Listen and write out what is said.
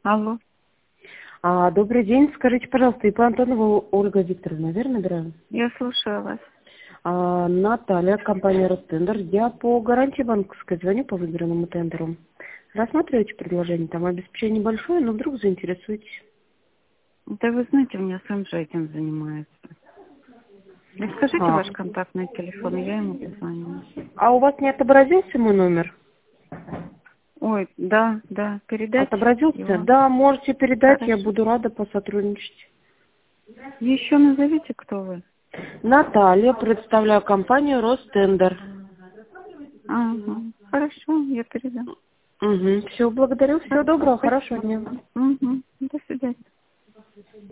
Алло. Добрый день. Скажите, пожалуйста, ИП Антонова Ольга Викторовна, верно набираю? Я слушаю вас. Наталья, компания Ростендер. Я по гарантии банковской звоню по выбранному тендеру. Рассматриваете предложение? Там обеспечение небольшое, но вдруг заинтересуетесь. Да вы знаете, у меня сын же этим занимается. И скажите А, ваш контактный телефон, я ему позвоню. у вас не отобразился мой номер? Ой, да, передать Отобразился? его. Да, можете передать, я Хорошо. буду рада посотрудничать. Еще назовите, кто вы. Наталья, представляю компанию Ростендер. Ага. Хорошо, я передам. Все, благодарю. Всего доброго, хорошего Спасибо. дня. Угу. До свидания.